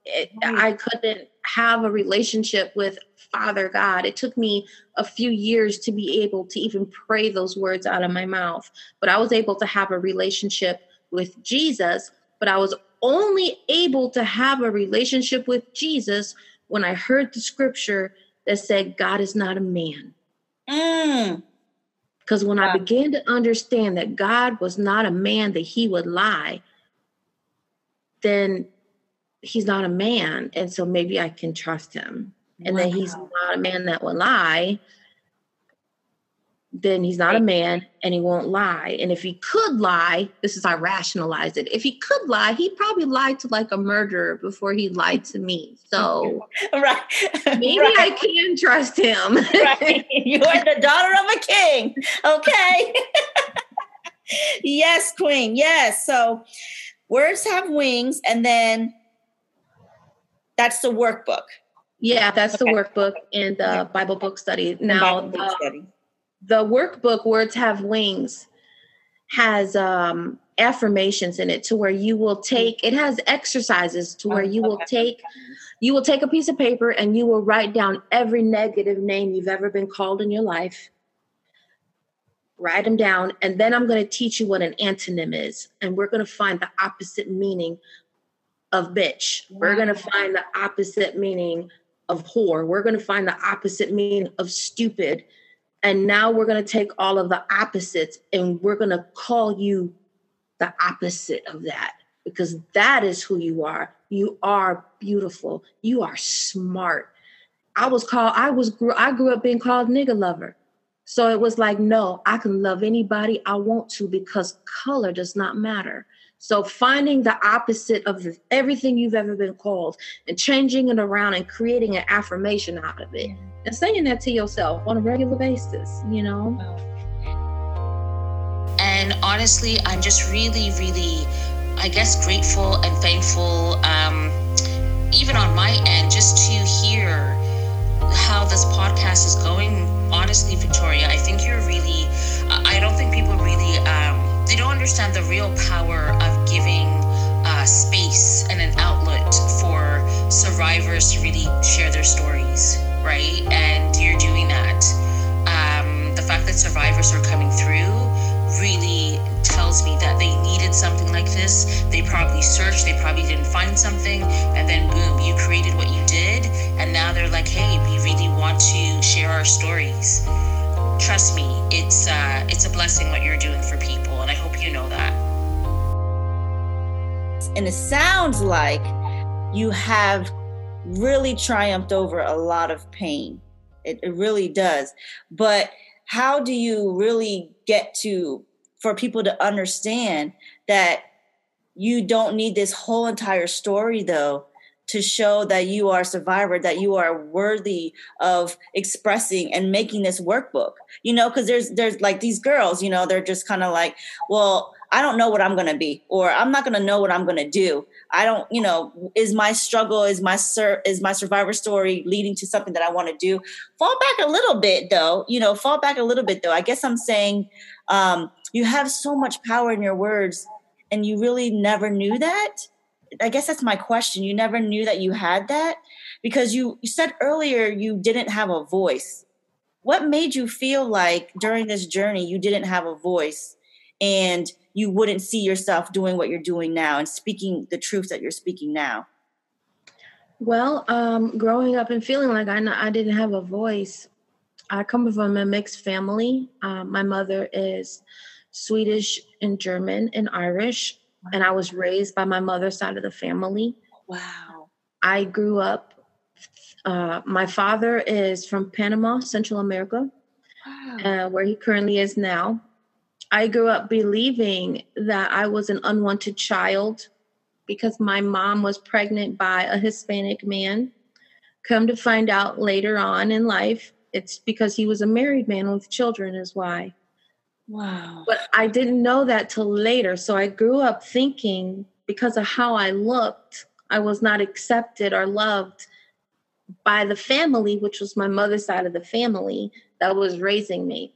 it, I couldn't have a relationship with Father God. It took me a few years to be able to even pray those words out of my mouth. But I was able to have a relationship with Jesus. But I was only able to have a relationship with Jesus when I heard the scripture that said, God is not a man. Mm. Because when Wow. I began to understand that God was not a man, that he would lie, then he's not a man. And so maybe I can trust him. And Wow. then he's not a man that will lie. Then he's not a man and he won't lie. And if he could lie, this is how I rationalized it. If he could lie, he'd probably lie to like a murderer before he lied to me. So right. maybe right. I can trust him. Right. You are the daughter of a king. Okay. Yes, Queen. Yes. So words have wings, and then that's the workbook. Yeah, that's Okay. the workbook and the Bible book study. Now, Bible book the, study. the workbook, Words Have Wings, has um, affirmations in it to where you will take, it has exercises to where you will take, you will take a piece of paper and you will write down every negative name you've ever been called in your life. Write them down. And then I'm going to teach you what an antonym is. And we're going to find the opposite meaning of bitch. We're going to find the opposite meaning of whore. We're going to find the opposite meaning of stupid. And now we're going to take all of the opposites and we're going to call you the opposite of that, because that is who you are. You are beautiful. You are smart. I was called, I was, I grew up being called nigga lover. So it was like, no, I can love anybody I want to because color does not matter. So finding the opposite of everything you've ever been called and changing it around and creating an affirmation out of it and saying that to yourself on a regular basis, you know? And honestly, I'm just really, really, I guess, grateful and thankful, um, even on my end, just to hear how this podcast is going. Honestly, Victoria, I think you're really, I don't think people really, um, they don't understand the real power of giving uh, space and an outlet for survivors to really share their stories, right? And you're doing that. Um, the fact that survivors are coming through really tells me that they needed something like this. They probably searched, they probably didn't find something, and then boom, you created what you did, and now they're like, hey, we really want to share our stories. Trust me, it's uh, it's a blessing what you're doing for people, and I hope you know that. And it sounds like you have really triumphed over a lot of pain. It, it really does. But how do you really get to, for people to understand that you don't need this whole entire story, though, to show that you are a survivor, that you are worthy of expressing and making this workbook, you know, because there's there's like these girls, you know, they're just kind of like, well, I don't know what I'm going to be, or I'm not going to know what I'm going to do. I don't, you know, is my struggle, is my sur- is my survivor story leading to something that I want to do? Fall back a little bit, though, you know, fall back a little bit, though. I guess I'm saying um, you have so much power in your words and you really never knew that. I guess that's my question. You never knew that you had that because you, you said earlier you didn't have a voice. What made you feel like during this journey you didn't have a voice and you wouldn't see yourself doing what you're doing now and speaking the truth that you're speaking now? Well, um, growing up and feeling like I, I didn't have a voice, I come from a mixed family. Um, my mother is Swedish and German and Irish. And I was raised by my mother's side of the family. Wow. I grew up, uh, my father is from Panama, Central America, Wow. uh, where he currently is now. I grew up believing that I was an unwanted child because my mom was pregnant by a Hispanic man. Come to find out later on in life, it's because he was a married man with children is why. Wow. But I didn't know that till later. So I grew up thinking because of how I looked, I was not accepted or loved by the family, which was my mother's side of the family that was raising me.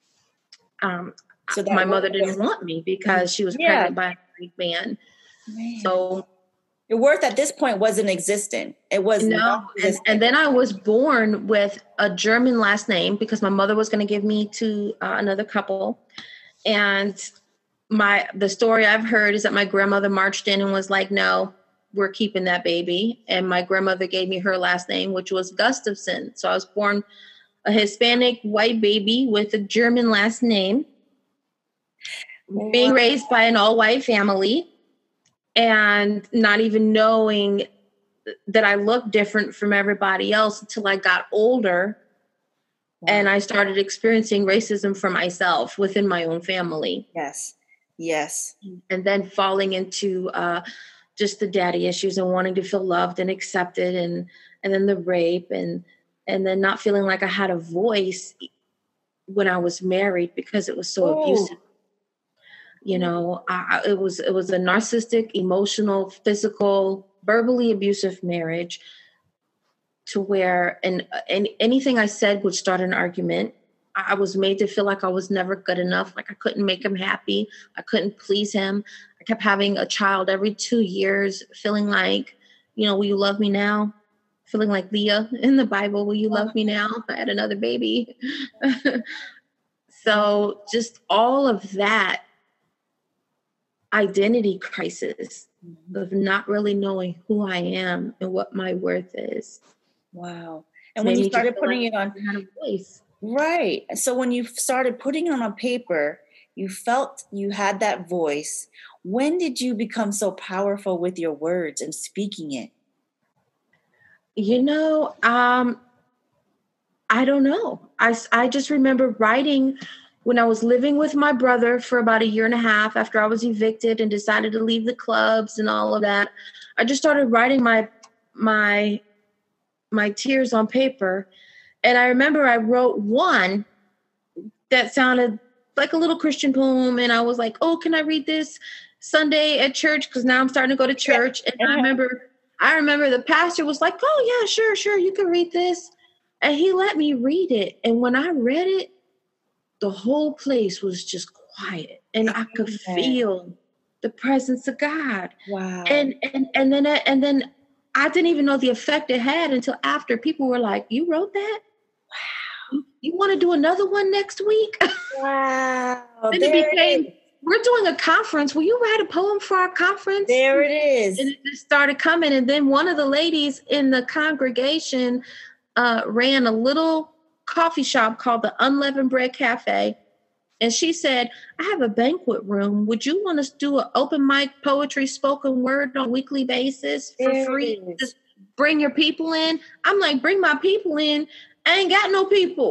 Um, So that my was- mother didn't want me because she was Yeah. pregnant by a married man. Man. So Your worth at this point wasn't existent. It was no, and, and then I was born with a German last name because my mother was going to give me to uh, another couple. And my the story I've heard is that my grandmother marched in and was like, no, we're keeping that baby. And my grandmother gave me her last name, which was Gustafson. So I was born a Hispanic white baby with a German last name, being raised by an all-white family. And not even knowing that I looked different from everybody else until I got older. Wow. And I started experiencing racism for myself within my own family. Yes. Yes. And then falling into uh, just the daddy issues and wanting to feel loved and accepted, and, and then the rape, and, and then not feeling like I had a voice when I was married because it was so Ooh. abusive. You know, I, it was it was a narcissistic, emotional, physical, verbally abusive marriage, to where and, and anything I said would start an argument. I was made to feel like I was never good enough, like I couldn't make him happy. I couldn't please him. I kept having a child every two years, feeling like, you know, will you love me now? Feeling like Leah in the Bible, will you love me now? I had another baby. So just all of that identity crisis of not really knowing who I am and what my worth is. Wow. And when you started putting it on voice. Right. So when you started putting it on paper, you felt you had that voice. When did you become so powerful with your words and speaking it? You know, um, I don't know. I, I just remember writing when I was living with my brother for about a year and a half after I was evicted and decided to leave the clubs and all of that. I just started writing my my my tears on paper. And I remember I wrote one that sounded like a little Christian poem. And I was like, oh, can I read this Sunday at church? Because now I'm starting to go to church. And I remember I remember the pastor was like, oh, yeah, sure, sure, you can read this. And he let me read it. And when I read it, the whole place was just quiet, and I could feel the presence of God. Wow. And and and then and then I didn't even know the effect it had until after. People were like, "You wrote that? Wow. You, you want to do another one next week?" Wow. And it became, we're doing a conference. Will you write a poem for our conference? There it is. And it just started coming. And then one of the ladies in the congregation uh, ran a little coffee shop called the Unleavened Bread Cafe. And she said, I have a banquet room. Would you want us to do an open mic poetry spoken word on a weekly basis for there free? Just bring your people in. I'm like, bring my people in. I ain't got no people.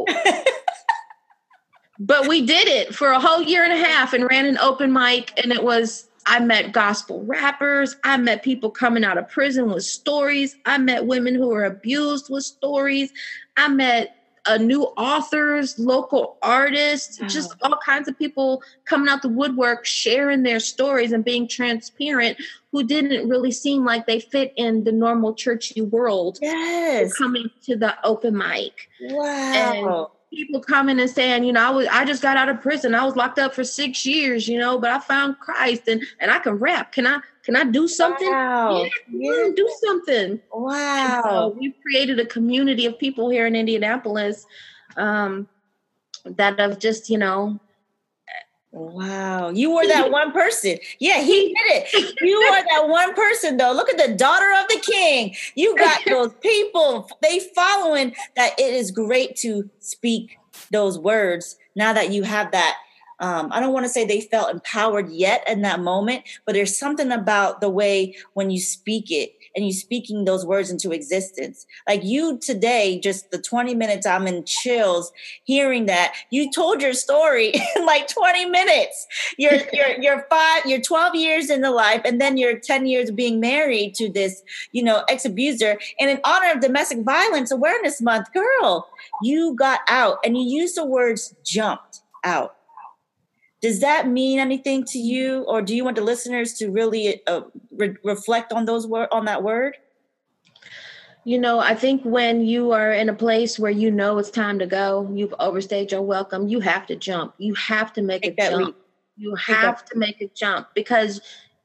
But we did it for a whole year and a half and ran an open mic. And it was, I met gospel rappers. I met people coming out of prison with stories. I met women who were abused with stories. I met Uh, new authors, local artists, wow. just all kinds of people coming out the woodwork, sharing their stories and being transparent, who didn't really seem like they fit in the normal churchy world. Yes. Coming to the open mic. Wow. And people coming and saying, you know, I was, I just got out of prison. I was locked up for six years, you know, but I found Christ and, and I can rap. Can I, can I do something? Wow. Yeah, yeah. Do something. Wow. So we've created a community of people here in Indianapolis um, that have just, you know. Wow. You were that one person. Yeah, he did it. You are that one person, though. Look at the daughter of the king. You got those people, they following that it is great to speak those words now that you have that. Um, I don't want to say they felt empowered yet in that moment, but there's something about the way when you speak it and you speaking those words into existence. Like you today, just the twenty minutes I'm in chills hearing that you told your story in like twenty minutes. You're, you're, you're five, you're twelve years in the life, and then you're ten years being married to this, you know, ex-abuser. And in honor of Domestic Violence Awareness Month, girl, you got out and you used the words jumped out. Does that mean anything to you, or do you want the listeners to really uh, re- reflect on those wor- on that word? You know, I think when you are in a place where you know it's time to go, you've overstayed your welcome, you have to jump. You have to make Take a jump. Leap. You have to make a jump, because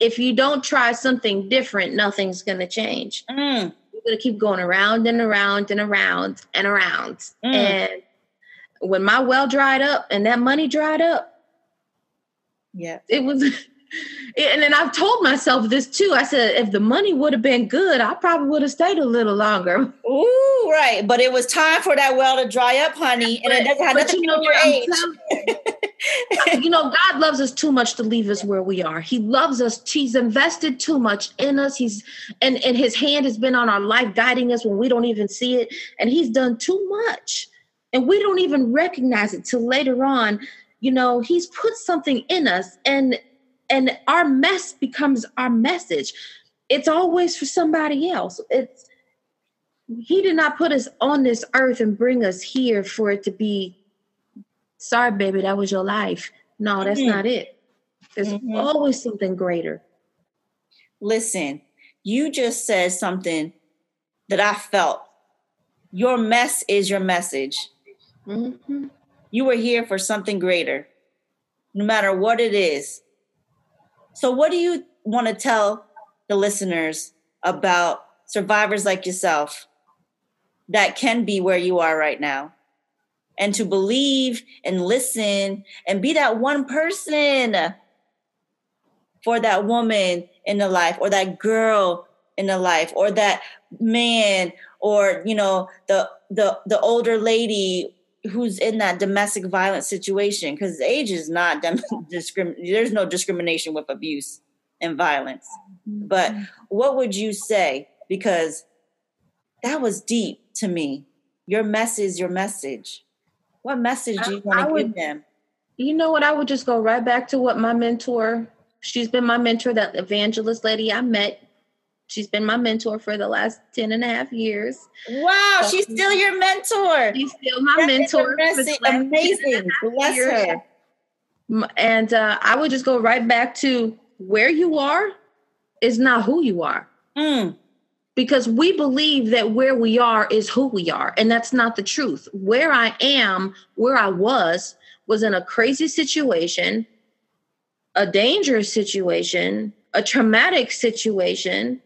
if you don't try something different, nothing's going to change. Mm. You're going to keep going around and around and around and around. Mm. And when my well dried up and that money dried up, yeah, it was, and then I've told myself this too. I said, if the money would have been good, I probably would have stayed a little longer. Ooh, right. But it was time for that well to dry up, honey. And but, it doesn't have nothing to do with your age. You know, God loves us too much to leave us where we are. He loves us. He's invested too much in us. He's, and, and his hand has been on our life, guiding us when we don't even see it. And he's done too much. And we don't even recognize it till later on. You know, he's put something in us, and and our mess becomes our message. It's always for somebody else. It's he did not put us on this earth and bring us here for it to be, sorry, baby, that was your life. No, that's mm-hmm. not it. There's mm-hmm. always something greater. Listen, you just said something that I felt. Your mess is your message. Mm-hmm. You were here for something greater, no matter what it is. So what do you want to tell the listeners about survivors like yourself that can be where you are right now, and to believe and listen and be that one person for that woman in the life, or that girl in the life, or that man, or, you know, the the the older lady who's in that domestic violence situation? Because age is not dem- discrim- there's no discrimination with abuse and violence. But what would you say? Because that was deep to me. Your message, your message. What message do you want to give them? You know what? I would just go right back to what my mentor, she's been my mentor, that evangelist lady I met. She's been my mentor for the last ten and a half years. Wow, so she's still your mentor. She's still my that mentor. Is amazing. Bless her. And uh, I would just go right back to where you are is not who you are. Mm. Because we believe that where we are is who we are. And that's not the truth. Where I am, where I was, was in a crazy situation, a dangerous situation, a traumatic situation.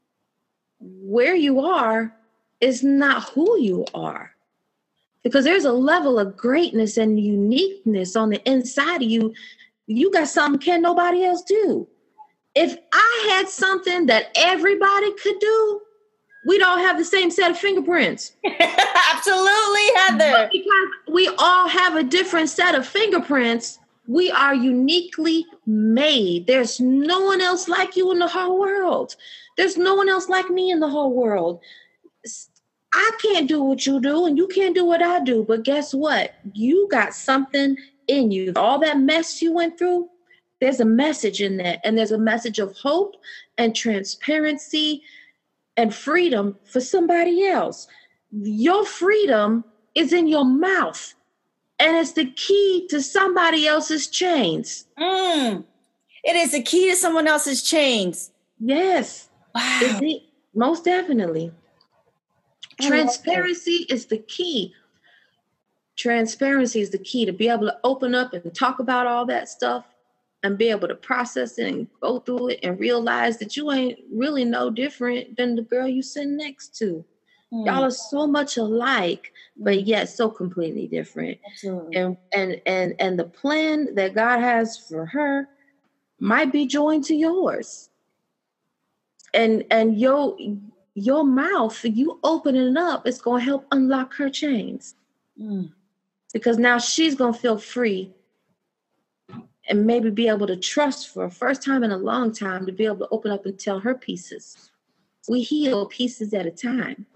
Where you are is not who you are, because there's a level of greatness and uniqueness on the inside of you. You got something can nobody else do. If I had something that everybody could do, we'd all have the same set of fingerprints. Absolutely, Heather. But because we all have a different set of fingerprints, we are uniquely made. There's no one else like you in the whole world. There's no one else like me in the whole world. I can't do what you do, and you can't do what I do. But guess what? You got something in you. All that mess you went through, there's a message in that. And there's a message of hope and transparency and freedom for somebody else. Your freedom is in your mouth. And it's the key to somebody else's chains. Mm. It is the key to someone else's chains. Yes. Wow. It, most definitely. Transparency is the key. Transparency is the key to be able to open up and talk about all that stuff and be able to process it and go through it and realize that you ain't really no different than the girl you sitting next to. Mm. Y'all are so much alike, but yet so completely different. Absolutely. And and and and the plan that God has for her might be joined to yours. And and your your mouth, you opening it up, it's gonna help unlock her chains. Mm. Because now she's gonna feel free and maybe be able to trust for a first time in a long time to be able to open up and tell her pieces. We heal pieces at a time.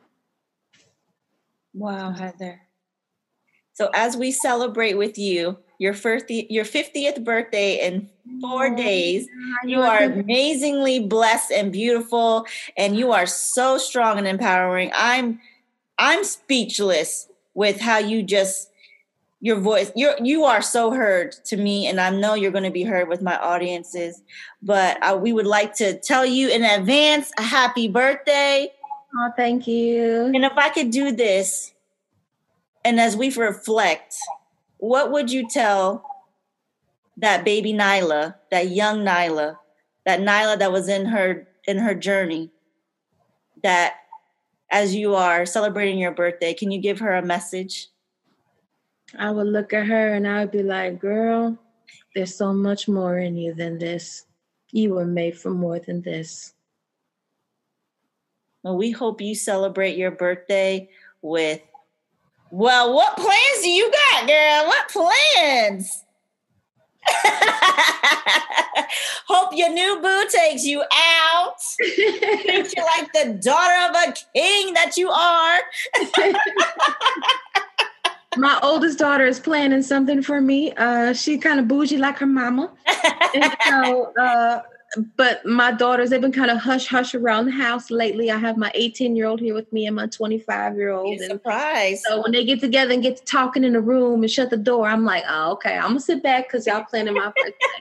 Wow, Heather. So as we celebrate with you, your first, your fiftieth birthday in four days, you are amazingly blessed and beautiful, and you are so strong and empowering. I'm, I'm speechless with how you just, your voice, you're, you are so heard to me, and I know you're going to be heard with my audiences, but uh, we would like to tell you in advance a happy birthday. Oh, thank you. And if I could do this, and as we reflect, what would you tell that baby Nyla, that young Nyla, that Nyla that was in her in her journey, that as you are celebrating your birthday, can you give her a message? I would look at her and I would be like, girl, there's so much more in you than this. You were made for more than this. Well, we hope you celebrate your birthday with, well, what plans do you got, girl? What plans? Hope your new boo takes you out. Treat you like the daughter of a king that you are. My oldest daughter is planning something for me. Uh, she kind of bougie like her mama. And so, uh, but my daughters, they've been kind of hush hush around the house lately. I have my eighteen year old here with me and my twenty-five year old. Surprise. So when they get together and get to talking in the room and shut the door, I'm like, oh, okay, I'm gonna sit back because y'all planning my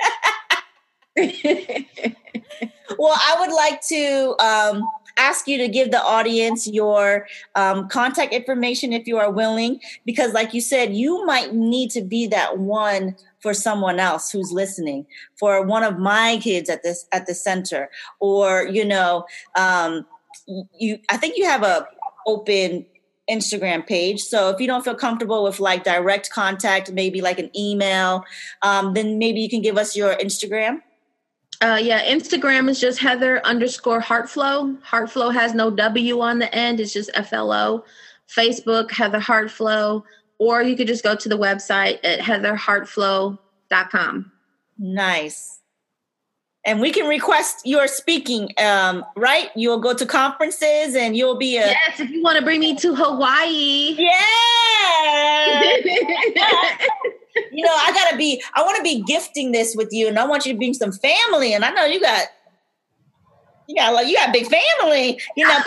birthday. Well, I would like to um, ask you to give the audience your um, contact information if you are willing, because like you said, you might need to be that one for someone else who's listening, for one of my kids at this at the center, or, you know, um, you. I think you have a open Instagram page. So if you don't feel comfortable with like direct contact, maybe like an email, um, then maybe you can give us your Instagram. Uh, yeah, Instagram is just Heather underscore Heartflow. Heartflow has no W on the end. It's just F L O. Facebook, Heather Heartflow. Or you could just go to the website at heather heartflow dot com. Nice. And we can request your speaking, um, right? You'll go to conferences and you'll be a... Yes, if you want to bring me to Hawaii. Yeah. You know, I gotta be, I want to be gifting this with you, and I want you to bring some family. And I know you got, you got, like, you got a big family, you know.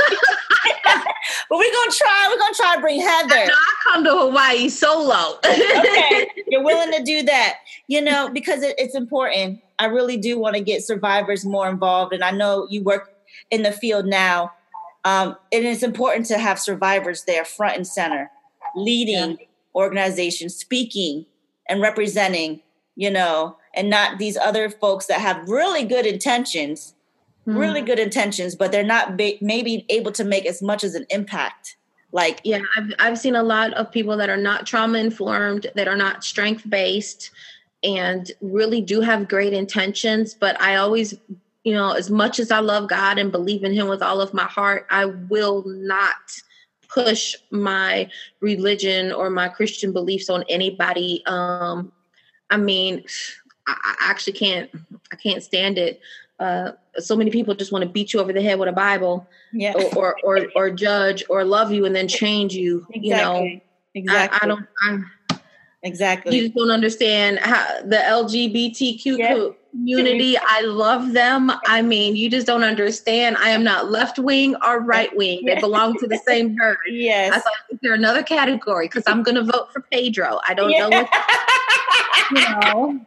But we're gonna try. We're gonna try to bring Heather. I, know, I come to Hawaii solo. Okay, you're willing to do that, you know, because it, it's important. I really do want to get survivors more involved, and I know you work in the field now. Um, and it's important to have survivors there, front and center, leading yeah. organizations, speaking and representing, you know, and not these other folks that have really good intentions, mm. really good intentions, but they're not ba- maybe able to make as much as an impact. Like, yeah, I've, I've seen a lot of people that are not trauma informed, that are not strength based, and really do have great intentions. But I always, you know, as much as I love God and believe in him with all of my heart, I will not push my religion or my Christian beliefs on anybody. Um, I mean, I, I actually can't, I can't stand it. Uh, so many people just want to beat you over the head with a Bible, yeah. or, or, or, or judge or love you and then change you. Exactly. You know, exactly. I, I don't, I, exactly. You just don't understand how the L G B T Q yeah. community. I love them. I mean, you just don't understand. I am not left wing or right wing. They belong to the same herd. Yes. I thought they're another category because I'm going to vote for Pedro. I don't yeah. know what, you know.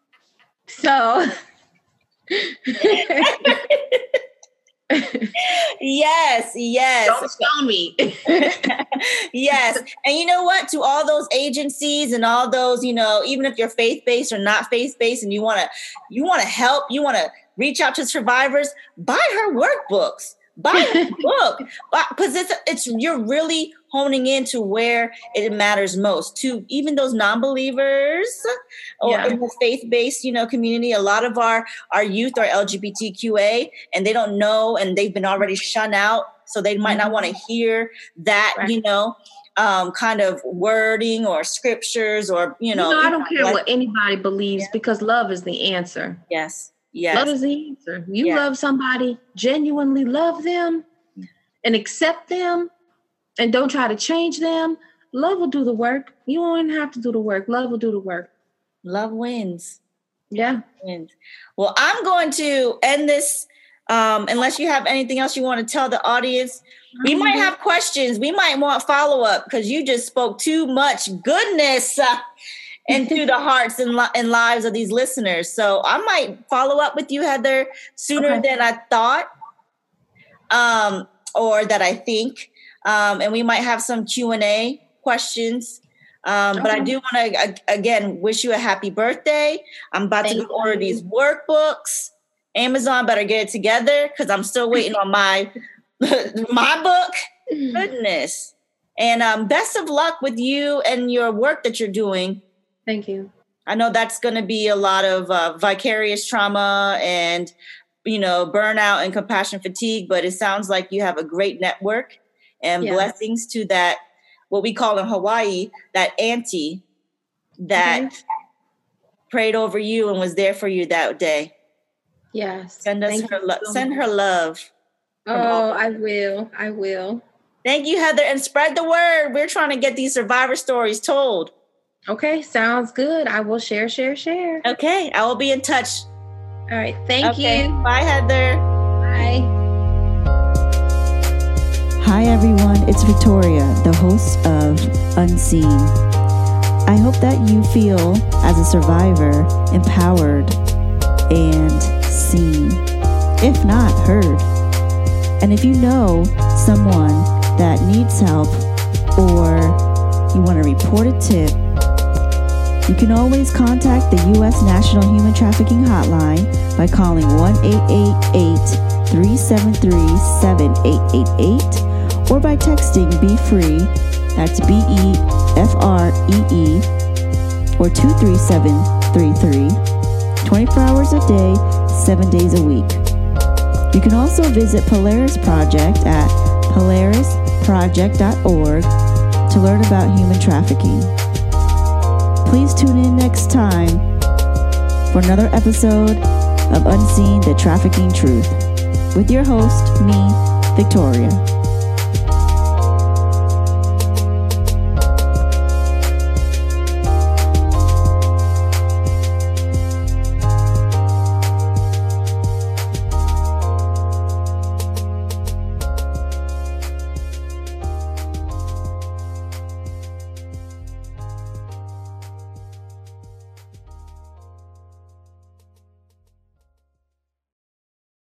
So. Yes, yes. Don't stone me. Yes. And you know what? To all those agencies and all those, you know, even if you're faith-based or not faith-based and you want to you want to help, you want to reach out to survivors, buy her workbooks. Buy her book. Because it's it's you're really honing into where it matters most to even those non-believers or yeah. in the faith-based, you know, community. A lot of our, our youth are L G B T Q A and they don't know, and they've been already shunned out. So they might mm-hmm. not want to hear that, right. you know, um, kind of wording or scriptures or, you know. You know I don't care like, what anybody believes yeah. because love is the answer. Yes. Yes. Love is the answer. You yes. love somebody, genuinely love them and accept them and don't try to change them. Love will do the work. You don't even have to do the work. Love will do the work. Love wins. Yeah. Love wins. Well, I'm going to end this um, unless you have anything else you want to tell the audience. We mm-hmm. might have questions. We might want follow-up because you just spoke too much goodness uh, into the hearts and, li- and lives of these listeners. So I might follow up with you, Heather, sooner okay. than I thought um, or that I think. Um, and we might have some Q and A questions. Um, okay. But I do want to, again, wish you a happy birthday. I'm about Thank to order you. these workbooks. Amazon better get it together because I'm still waiting on my my book. Goodness. And um, best of luck with you and your work that you're doing. Thank you. I know that's going to be a lot of uh, vicarious trauma and, you know, burnout and compassion fatigue, but it sounds like you have a great network and yeah. blessings to that, what we call in Hawaii, that auntie that okay. prayed over you and was there for you that day. Yes. Send us her lo- so send her love. Oh, I will. I will. Thank you, Heather. And spread the word. We're trying to get these survivor stories told. Okay, sounds good. I will share, share, share. Okay, I will be in touch. All right, thank okay. you. Bye, Heather. Bye. Hi, everyone. It's Victoria, the host of Unseen. I hope that you feel, as a survivor, empowered and seen, if not heard. And if you know someone that needs help or you want to report a tip, you can always contact the U S National Human Trafficking Hotline by calling one eight eight eight, three seven three, seven eight eight eight or by texting Be Free, that's B E F R E E, or two three seven three three, twenty-four hours a day, seven days a week. You can also visit Polaris Project at polaris project dot org to learn about human trafficking. Please tune in next time for another episode of Unseen, the Trafficking Truth with your host, me, Victoria.